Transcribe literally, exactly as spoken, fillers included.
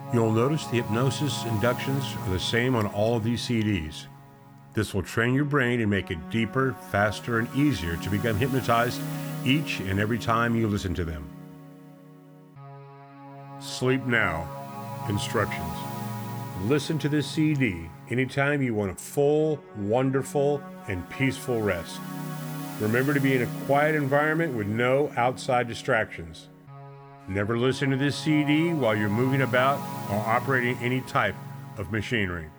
You'll notice the hypnosis inductions are the same on all of these C Ds. This will train your brain and make it deeper, faster, and easier to become hypnotized each and every time you listen to them. Sleep Now. Instructions. Listen to this C D anytime you want a full, wonderful, and peaceful rest. Remember to be in a quiet environment with no outside distractions. Never listen to this C D while you're moving about or operating any type of machinery.